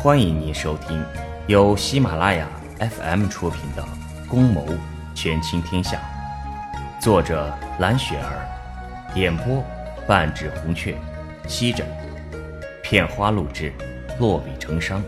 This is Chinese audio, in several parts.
欢迎您收听由喜马拉雅 FM 出品的《宫谋权倾天下》，作者蓝雪儿，演播半指红雀，西枕，片花录制，落笔成殇。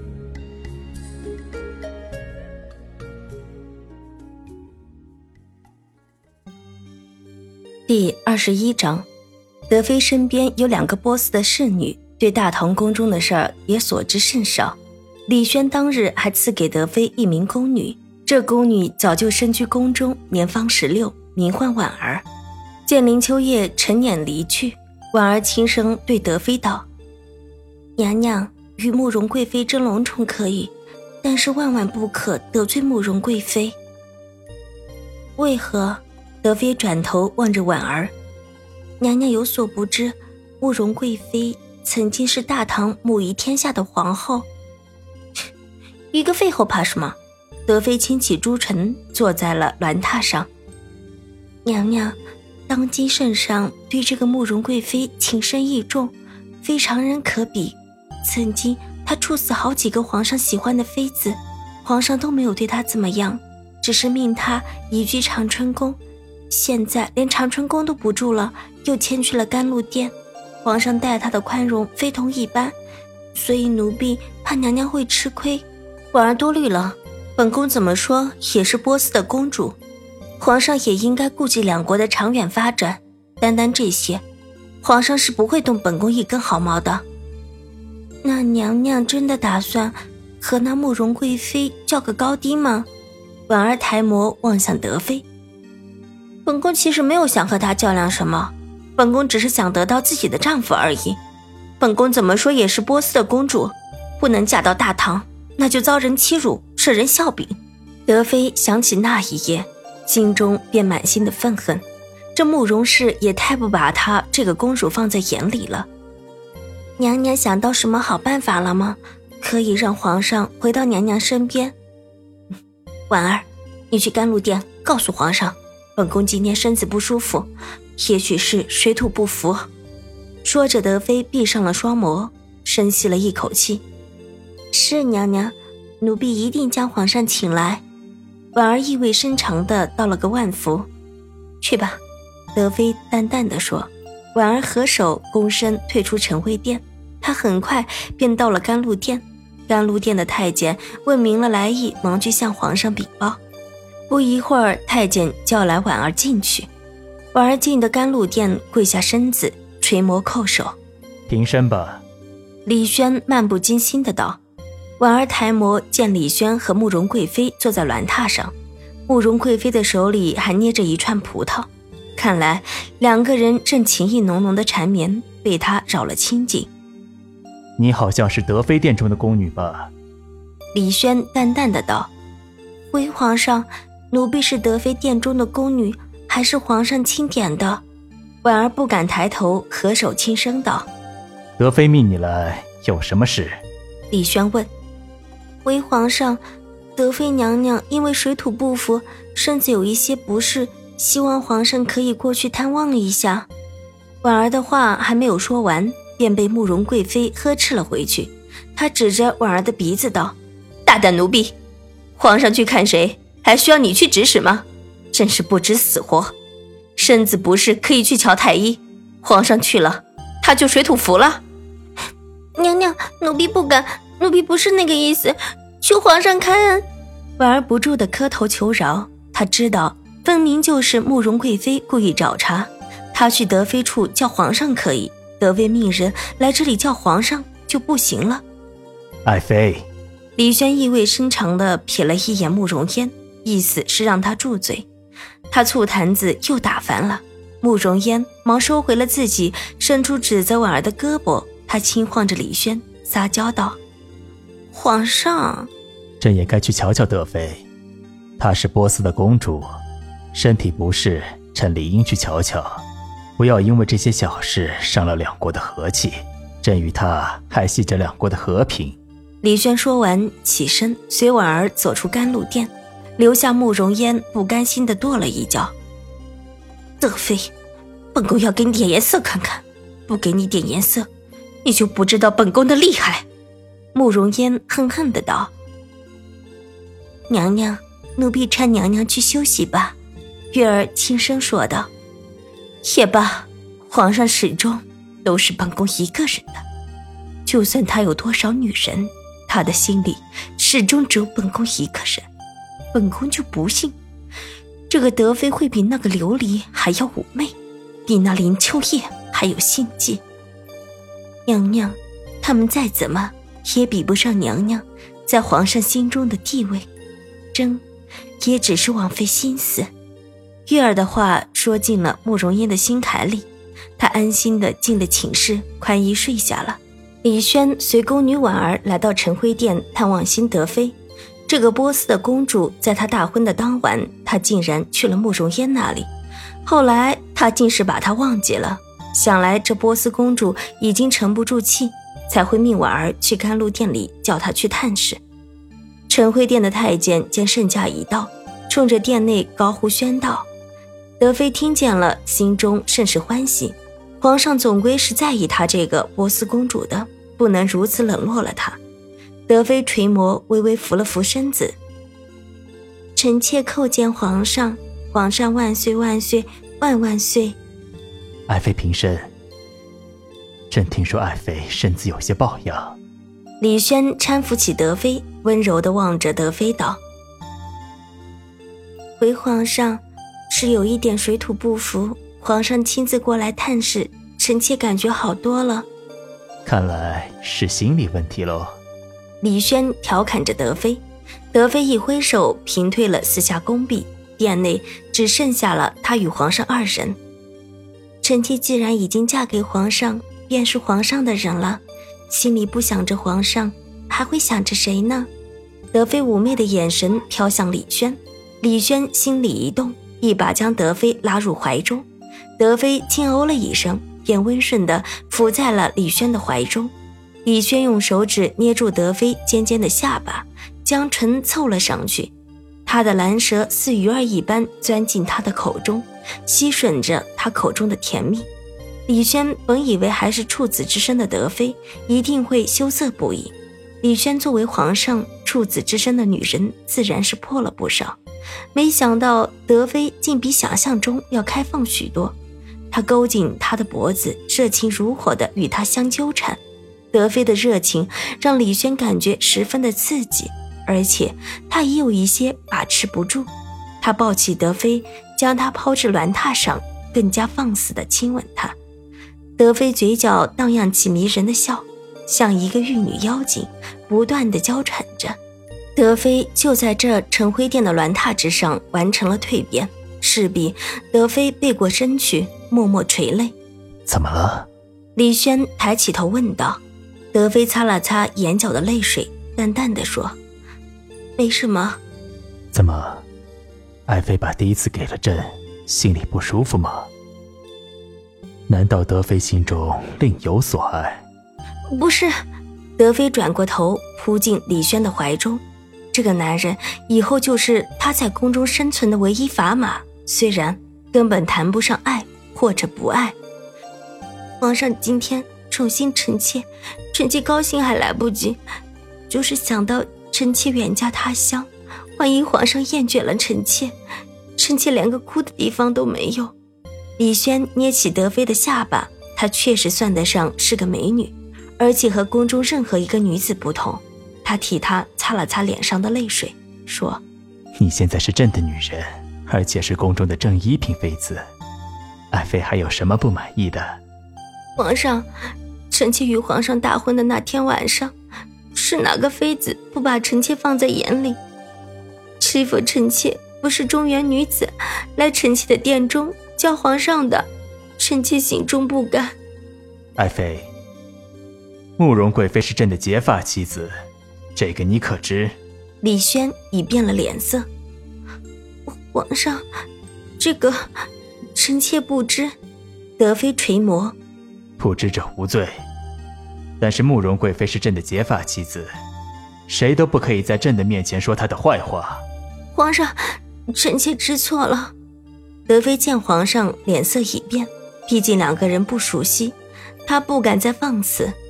第21章，德妃身边有2个波斯的侍女，对大唐宫中的事儿也所知甚少。李轩当日还赐给德妃一名宫女，这宫女早就身居宫中，年方16，名唤婉儿。见林秋叶沉撵离去，婉儿轻声对德妃道：娘娘，与慕容贵妃争龙宠可以，但是万万不可得罪慕容贵妃。为何？德妃转头望着婉儿，娘娘有所不知，慕容贵妃曾经是大唐母仪天下的皇后。一个废后怕什么？德妃轻启朱唇，坐在了鸾榻上。娘娘，当今圣上对这个慕容贵妃情深意重，非常人可比。曾经她处死好几个皇上喜欢的妃子，皇上都没有对她怎么样，只是命她移居长春宫。现在连长春宫都不住了，又迁去了甘露殿，皇上待她的宽容非同一般，所以奴婢怕娘娘会吃亏。婉儿多虑了，本宫怎么说也是波斯的公主，皇上也应该顾及两国的长远发展，单单这些，皇上是不会动本宫一根毫毛的。那娘娘真的打算和那慕容贵妃较个高低吗？婉儿抬眸望向德妃。本宫其实没有想和她较量什么，本宫只是想得到自己的丈夫而已。本宫怎么说也是波斯的公主，不能嫁到大唐，那就遭人欺辱，受人笑柄。德妃想起那一夜，心中便满心的愤恨，这慕容氏也太不把她这个公主放在眼里了。娘娘想到什么好办法了吗？可以让皇上回到娘娘身边。婉儿，你去甘露殿告诉皇上，本宫今天身子不舒服，也许是水土不服。说着，德妃闭上了双眸，深吸了一口气。是娘娘，奴婢一定将皇上请来。婉儿意味深长地道了个万福。去吧，德妃淡淡地说。婉儿合手躬身退出晨会殿，她很快便到了甘露殿。甘露殿的太监问明了来意，忙去向皇上禀报。不一会儿，太监叫来婉儿进去。婉儿进的甘露殿，跪下身子，垂眸叩首。 平身吧。 李轩漫不经心地道。婉儿抬眸见李轩和慕容贵妃坐在鸾榻上，慕容贵妃的手里还捏着一串葡萄，看来2个人正情意浓浓的缠绵，被他扰了清静。 你好像是德妃殿中的宫女吧？ 李轩淡淡的道。回皇上，奴婢是德妃殿中的宫女，还是皇上钦点的？婉儿不敢抬头，合手轻声道。 德妃命你来有什么事？ 李轩问。回皇上，德妃娘娘因为水土不服，身子有一些不适，希望皇上可以过去探望一下。婉儿的话还没有说完，便被慕容贵妃呵斥了回去。她指着婉儿的鼻子道：大胆奴婢，皇上去看谁，还需要你去指使吗？真是不知死活。身子不适可以去瞧太医，皇上去了，他就水土服了。娘娘，奴婢不敢，奴婢不是那个意思，求皇上开恩。婉儿不住地磕头求饶，她知道分明就是慕容贵妃故意找茬，她去德妃处叫皇上可以，德妃命人来这里叫皇上就不行了。 爱妃。 李轩意味深长地瞥了一眼慕容嫣，意思是让他住嘴。他醋坛子又打翻了，慕容嫣忙收回了自己伸出指责婉儿的胳膊。他轻晃着李轩，撒娇道：皇上， 朕也该去瞧瞧德妃，她是波斯的公主，身体不适，朕理应去瞧瞧，不要因为这些小事伤了2国的和气，朕与她还系着2国的和平。 李轩说完起身，随婉儿走出甘露殿，留下慕容嫣不甘心地跺了一脚。德妃，本宫要给你点颜色看看，不给你点颜色，你就不知道本宫的厉害。 慕容嫣恨恨地道：娘娘，奴婢搀娘娘去休息吧。月儿轻声说道。也罢，皇上始终都是本宫一个人的，就算他有多少女人，他的心里始终只有本宫一个人。本宫就不信这个德妃会比那个琉璃还要妩媚，比那林秋叶还有心计。娘娘，他们再怎么也比不上娘娘在皇上心中的地位，争也只是枉费心思。月儿的话说进了慕容嫣的心坎里，她安心地进了寝室，宽衣睡下了。李轩随宫女婉儿来到晨辉殿探望新德妃。这个波斯的公主在她大婚的当晚，她竟然去了慕容嫣那里。后来她竟是把她忘记了，想来这波斯公主已经沉不住气，才会命婉儿去甘露殿里叫她去探视。晨辉殿的太监见圣驾已到，冲着殿内高呼宣道。德妃听见了，心中甚是欢喜。皇上总归是在意她这个波斯公主的，不能如此冷落了她。德妃垂眸，微微扶了扶身子。臣妾叩见皇上，皇上万岁万岁万万岁。 爱妃平身。朕听说爱妃身子有些抱恙。 李轩搀扶起德妃，温柔地望着德妃道：回皇上，是有一点水土不服，皇上亲自过来探视，臣妾感觉好多了。 看来是心理问题喽。 李轩调侃着德妃，德妃一挥手平退了四下宫壁，殿内只剩下了她与皇上二人。臣妾既然已经嫁给皇上，便是皇上的人了，心里不想着皇上，还会想着谁呢？德妃妩媚的眼神飘向李轩，李轩心里一动，一把将德妃拉入怀中。德妃轻哦了一声，便温顺地伏在了李轩的怀中。李轩用手指捏住德妃尖尖的下巴，将唇凑了上去，他的蓝舌似鱼儿一般钻进他的口中，吸吮着他口中的甜蜜。李轩本以为还是处子之身的德妃一定会羞涩不已，李轩作为皇上，处子之身的女人自然是破了不少，没想到德妃竟比想象中要开放许多。他勾紧他的脖子，热情如火地与他相纠缠。德妃的热情让李轩感觉十分的刺激，而且他也有一些把持不住。他抱起德妃，将她抛至鸾榻上，更加放肆地亲吻她。德妃嘴角荡漾起迷人的笑，像一个玉女妖精，不断地娇喘着。德妃就在这晨辉殿的鸾榻之上完成了蜕变，势必德妃背过身去，默默垂泪。 怎么了？ 李轩抬起头问道。德妃擦了擦眼角的泪水，淡淡地说：没什么。 怎么，爱妃把第一次给了朕，心里不舒服吗？难道德妃心中另有所爱？ 不是。德妃转过头扑进李轩的怀中，这个男人以后就是他在宫中生存的唯一砝码，虽然根本谈不上爱或者不爱。皇上今天宠幸臣妾，臣妾高兴还来不及，就是想到臣妾远嫁他乡，万一皇上厌倦了臣妾，臣妾连个哭的地方都没有。李轩捏起德妃的下巴，她确实算得上是个美女，而且和宫中任何一个女子不同。他替她擦了擦脸上的泪水，说： 你现在是朕的女人，而且是宫中的正一品妃子，爱妃还有什么不满意的？ 皇上，臣妾与皇上大婚的那天晚上，是哪个妃子不把臣妾放在眼里，欺负臣妾不是中原女子来臣妾的殿中叫皇上的，臣妾心中不甘。 爱妃，慕容贵妃是朕的结发妻子，这个你可知？ 李轩已变了脸色。皇上，这个臣妾不知。德妃垂眸。 不知者无罪，但是慕容贵妃是朕的结发妻子，谁都不可以在朕的面前说她的坏话。 皇上，臣妾知错了。德妃见皇上脸色已变，毕竟两个人不熟悉，她不敢再放肆，只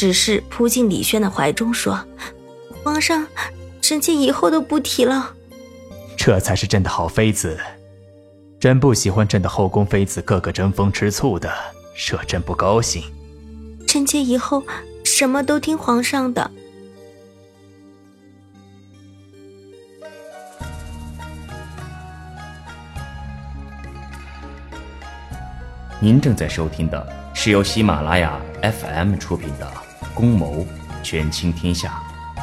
只是扑进李轩的怀中说：“皇上，臣妾以后都不提了。” 这才是朕的好妃子。朕不喜欢朕的后宫妃子个个争风吃醋的，惹朕不高兴。 臣妾以后什么都听皇上的。 您正在收听的是由喜马拉雅 FM 出品的《宫谋权倾天下》。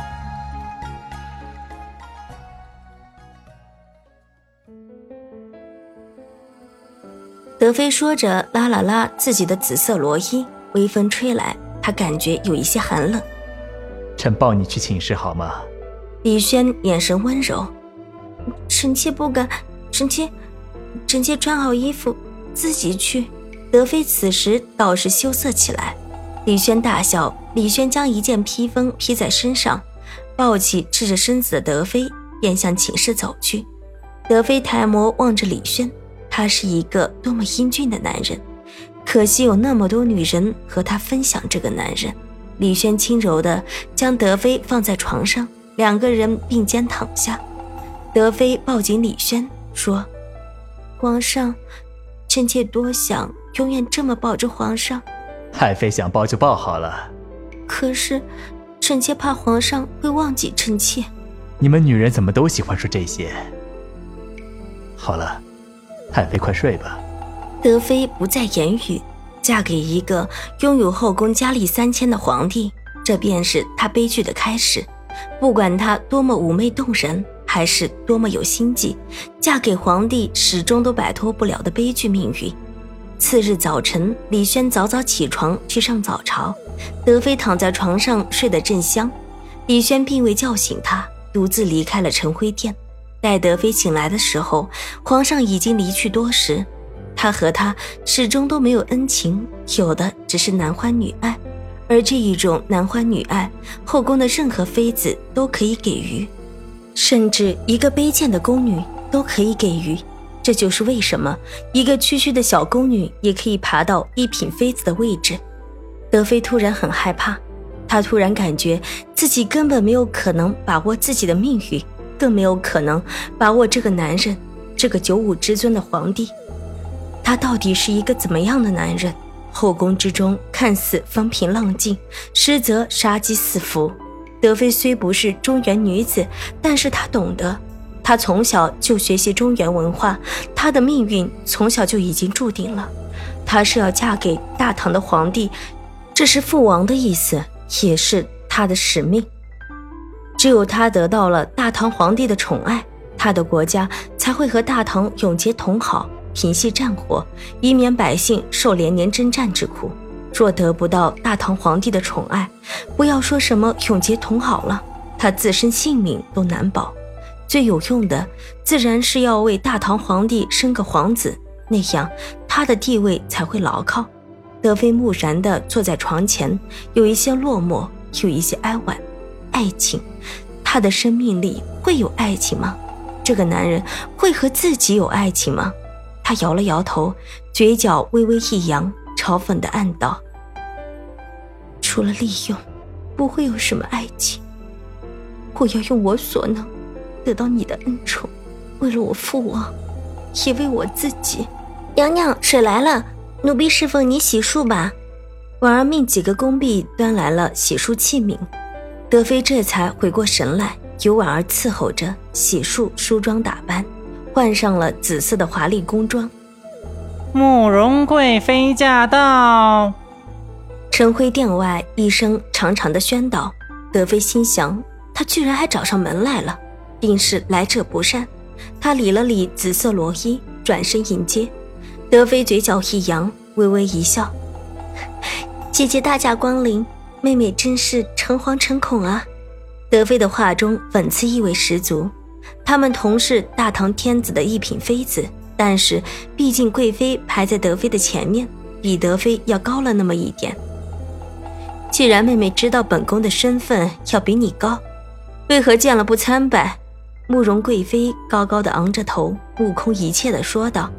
德妃说着拉了拉自己的紫色罗衣，微风吹来，她感觉有一些寒冷。 朕抱你去寝室好吗？ 李轩眼神温柔。臣妾不敢，臣妾穿好衣服自己去。德妃此时倒是羞涩起来。李轩大笑，李轩将一件披风披在身上，抱起赤着身子的德妃，便向寝室走去。德妃抬眸望着李轩，他是一个多么英俊的男人，可惜有那么多女人和他分享这个男人。李轩轻柔地将德妃放在床上，两个人并肩躺下。德妃抱紧李轩说：“皇上，臣妾多想永远这么抱着皇上。” 爱妃想抱就抱好了。 可是臣妾怕皇上会忘记臣妾。 你们女人怎么都喜欢说这些？好了，爱妃快睡吧。 德妃不再言语，嫁给一个拥有后宫佳丽3000的皇帝，这便是她悲剧的开始。不管她多么妩媚动人，还是多么有心计，嫁给皇帝始终都摆脱不了的悲剧命运。次日早晨，李轩早早起床去上早朝，德妃躺在床上睡得正香，李轩并未叫醒她，独自离开了晨晖殿。待德妃醒来的时候，皇上已经离去多时。他和她始终都没有恩情，有的只是男欢女爱，而这一种男欢女爱，后宫的任何妃子都可以给予，甚至一个卑贱的宫女都可以给予。这就是为什么一个区区的小宫女也可以爬到一品妃子的位置。德妃突然很害怕，她突然感觉自己根本没有可能把握自己的命运，更没有可能把握这个男人，这个95之尊的皇帝。他到底是一个怎么样的男人？后宫之中看似风平浪静，实则杀机四伏。德妃虽不是中原女子，但是她懂得，她从小就学习中原文化，她的命运从小就已经注定了。她是要嫁给大唐的皇帝，这是父王的意思，也是她的使命。只有她得到了大唐皇帝的宠爱，她的国家才会和大唐永结同好，平息战火，以免百姓受连年征战之苦。若得不到大唐皇帝的宠爱，不要说什么永结同好了，他自身性命都难保。最有用的自然是要为大唐皇帝生个皇子，那样他的地位才会牢靠。德妃木然地坐在床前，有一些落寞，有一些哀婉。爱情，他的生命里会有爱情吗？这个男人会和自己有爱情吗？他摇了摇头，嘴角微微一扬，嘲讽地暗道：除了利用，不会有什么爱情。我要用我所能得到你的恩宠，为了我父王，也为我自己。娘娘，水来了，奴婢侍奉你洗漱吧。婉儿命几个宫婢端来了洗漱器皿，德妃这才回过神来，由婉儿伺候着洗漱梳妆打扮，换上了紫色的华丽宫装。 慕容贵妃驾到！ 晨晖殿外一声长长的宣导，德妃心想，他居然还找上门来了，定是来者不善。他理了理紫色罗衣，转身迎接。德妃嘴角一扬，微微一笑：姐姐大驾光临，妹妹真是诚惶诚恐啊。德妃的话中讽刺意味十足。他们同是大唐天子的一品妃子，但是毕竟贵妃排在德妃的前面，比德妃要高了那么一点。既然妹妹知道本宫的身份要比你高，为何见了不参拜？慕容贵妃高高的昂着头，目空一切地说道：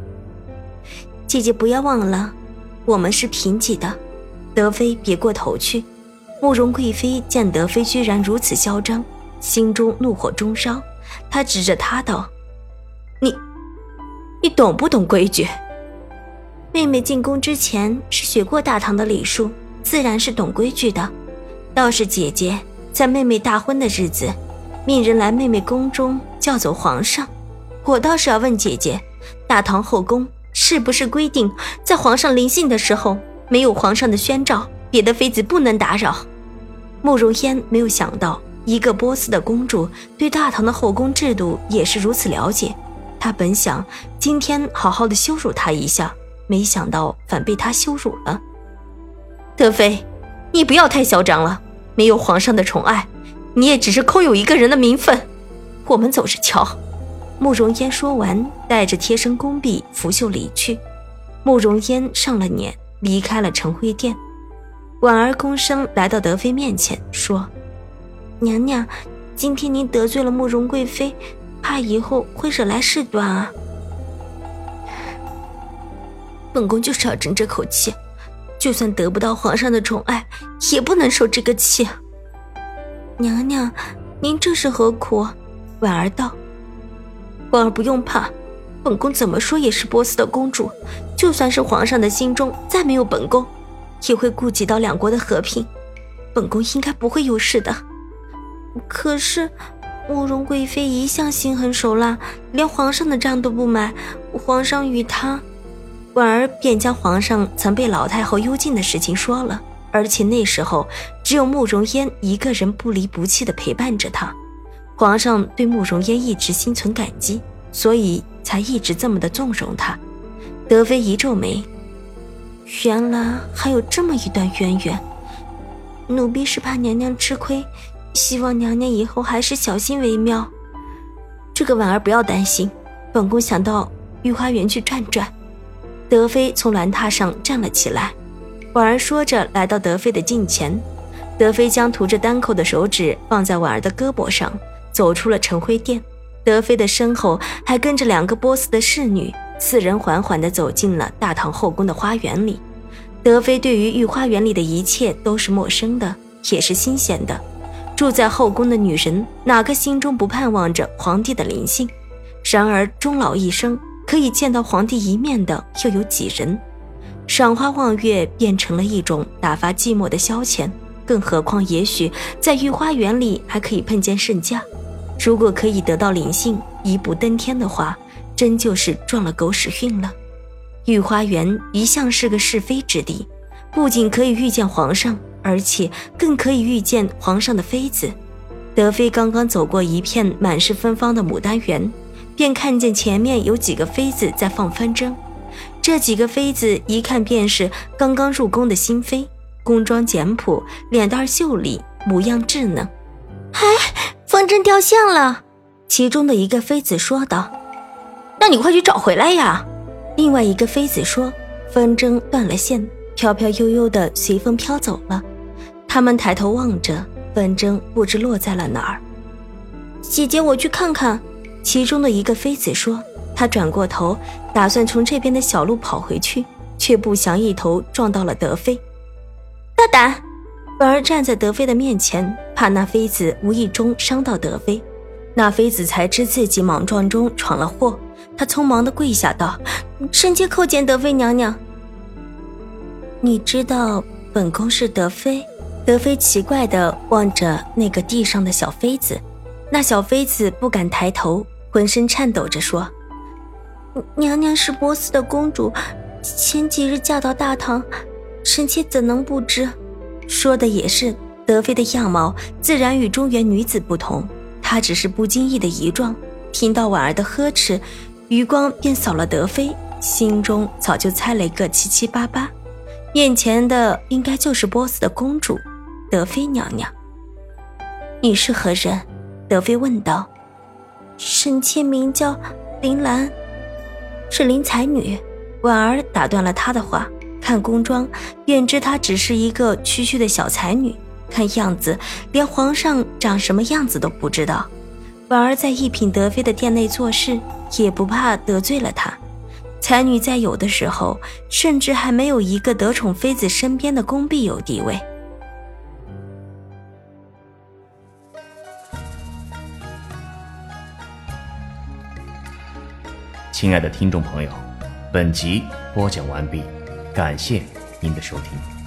姐姐不要忘了，我们是平级的。德妃别过头去， 慕容贵妃见德妃居然如此嚣张，心中怒火中烧，她指着他道：你懂不懂规矩？妹妹进宫之前是学过大唐的礼数，自然是懂规矩的。倒是姐姐在妹妹大婚的日子，命人来妹妹宫中叫走皇上，我倒是要问姐姐，大唐后宫是不是规定在皇上临幸的时候，没有皇上的宣召，别的妃子不能打扰？慕容嫣没有想到一个波斯的公主对大唐的后宫制度也是如此了解，她本想今天好好的羞辱她一下，没想到反被她羞辱了。德妃，你不要太嚣张了，没有皇上的宠爱，你也只是空有一个人的名分。我们走着瞧。慕容嫣说完，带着贴身宫婢拂袖离去。慕容嫣上了辇，离开了晨晖殿。婉儿躬身来到德妃面前说：娘娘，今天您得罪了慕容贵妃，怕以后会惹来事端啊。本宫就是要争这口气，就算得不到皇上的宠爱，也不能受这个气。娘娘，您这是何苦？婉儿道。婉儿不用怕，本宫怎么说也是波斯的公主，就算是皇上的心中再没有本宫，也会顾及到两国的和平，本宫应该不会有事的。可是慕容贵妃一向心狠手辣，连皇上的账都不买，皇上与她……婉儿便将皇上曾被老太后幽禁的事情说了，而且那时候只有慕容嫣一个人不离不弃地陪伴着她。皇上对慕容嫣一直心存感激，所以才一直这么的纵容她。德妃一皱眉，原来还有这么一段渊源，奴婢是怕娘娘吃亏，希望娘娘以后还是小心为妙。这个婉儿不要担心，本宫想到御花园去转转。德妃从鸾榻上站了起来，婉儿说着来到德妃的近前，德妃将涂着丹蔻的手指放在婉儿的胳膊上，走出了晨晖殿。德妃的身后还跟着两个波斯的侍女，四人缓缓地走进了大唐后宫的花园里。德妃对于御花园里的一切都是陌生的，也是新鲜的。住在后宫的女人，哪个心中不盼望着皇帝的临幸？然而终老一生，可以见到皇帝一面的又有几人？赏花望月变成了一种打发寂寞的消遣，更何况也许在御花园里还可以碰见圣驾。如果可以得到临幸，一步登天的话，真就是撞了狗屎运了。御花园一向是个是非之地，不仅可以遇见皇上，而且更可以遇见皇上的妃子。德妃刚刚走过一片满是芬芳的牡丹园，便看见前面有几个妃子在放风筝。这几个妃子一看便是刚刚入宫的新妃，宫装简朴，脸蛋秀丽，模样稚嫩。风筝掉线了，其中的一个妃子说道。那你快去找回来呀。另外一个妃子说，风筝断了线，飘飘悠悠地随风飘走了。他们抬头望着，风筝不知落在了哪儿。姐姐，我去看看。其中的一个妃子说，她转过头打算从这边的小路跑回去，却不想一头撞到了德妃。大胆！婉儿站在德妃的面前，怕那妃子无意中伤到德妃。那妃子才知自己莽撞中闯了祸，她匆忙地跪下道：臣妾叩见德妃娘娘。你知道本宫是德妃？德妃奇怪地望着那个地上的小妃子，那小妃子不敢抬头，浑身颤抖着说：娘娘是波斯的公主，前几日嫁到大唐，臣妾怎能不知？说的也是，德妃的样貌自然与中原女子不同，她只是不经意的一撞，听到婉儿的呵斥，余光便扫了德妃，心中早就猜了一个七七八八，面前的应该就是波斯的公主德妃娘娘。你是何人？德妃问道。臣妾名叫林兰，是林才女。婉儿打断了她的话，看宫装便知她只是一个区区的小才女，看样子连皇上长什么样子都不知道。婉儿在一品德妃的殿内做事，也不怕得罪了她。才女在有的时候，甚至还没有一个得宠妃子身边的宫婢有地位。 亲爱的听众朋友，本集播讲完毕，感谢您的收听。